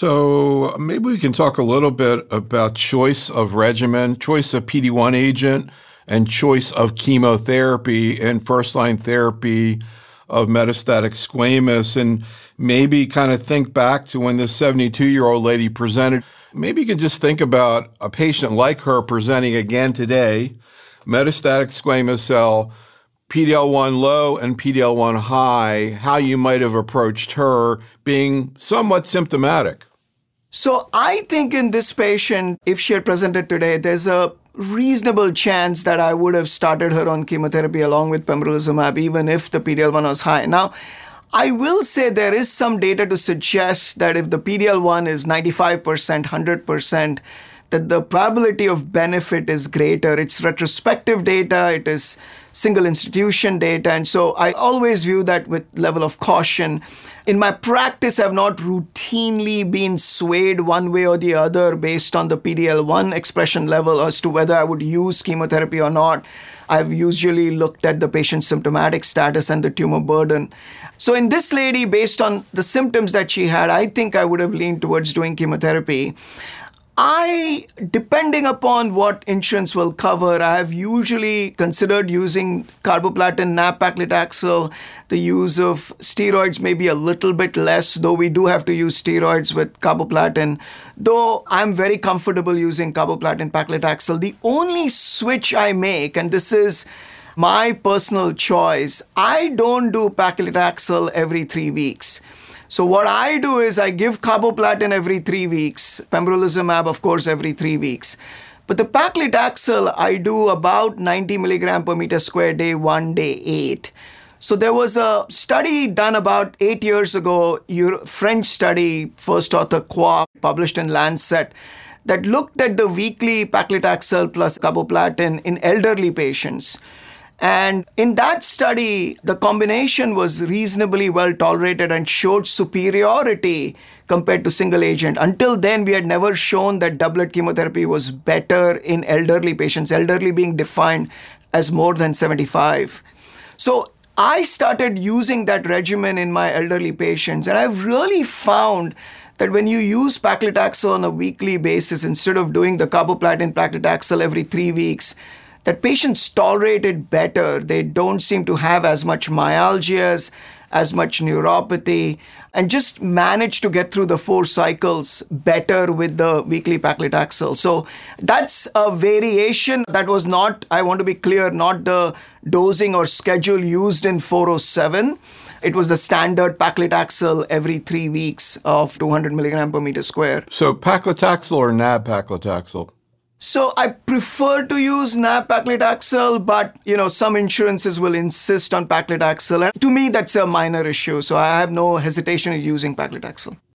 So maybe we can talk a little bit about choice of regimen, choice of PD-1 agent, and choice of chemotherapy in first-line therapy of metastatic squamous, and maybe kind of think back to when this 72-year-old lady presented. Maybe you can just think about a patient like her presenting again today, metastatic squamous cell, PD-L1 low and PD-L1 high, how you might have approached her being somewhat symptomatic. So I think in this patient, if she had presented today, there's a reasonable chance that I would have started her on chemotherapy along with pembrolizumab, even if the PD-L1 was high. Now, I will say there is some data to suggest that if the PD-L1 is 95%, 100%, that the probability of benefit is greater. It's retrospective data, it is single institution data, and so I always view that with level of caution. In my practice, I've not routinely been swayed one way or the other based on the PD-L1 expression level as to whether I would use chemotherapy or not. I've usually looked at the patient's symptomatic status and the tumor burden. So in this lady, based on the symptoms that she had, I think I would have leaned towards doing chemotherapy. Depending upon what insurance will cover, I have usually considered using carboplatin, nab-paclitaxel. The use of steroids may be a little bit less, though we do have to use steroids with carboplatin. Though I'm very comfortable using carboplatin, paclitaxel. The only switch I make, and this is my personal choice, I don't do paclitaxel every 3 weeks. So what I do is I give carboplatin every 3 weeks, pembrolizumab, of course, every 3 weeks. But the paclitaxel, I do about 90 milligram per meter square day 1, day 8. So there was a study done about 8 years ago, French study, first author Qua, published in Lancet, that looked at the weekly paclitaxel plus carboplatin in elderly patients. And in that study, the combination was reasonably well tolerated and showed superiority compared to single agent. Until then, we had never shown that doublet chemotherapy was better in elderly patients, elderly being defined as more than 75. So I started using that regimen in my elderly patients, and I've really found that when you use paclitaxel on a weekly basis, instead of doing the carboplatin paclitaxel every 3 weeks, that patients tolerate it better. They don't seem to have as much myalgias, as much neuropathy, and just manage to get through the 4 cycles better with the weekly paclitaxel. So that's a variation. That was not, I want to be clear, not the dosing or schedule used in 407. It was the standard paclitaxel every 3 weeks of 200 milligram per meter square. So paclitaxel or nab-paclitaxel? So I prefer to use nab-paclitaxel, but some insurances will insist on paclitaxel. And to me, that's a minor issue. So I have no hesitation in using paclitaxel.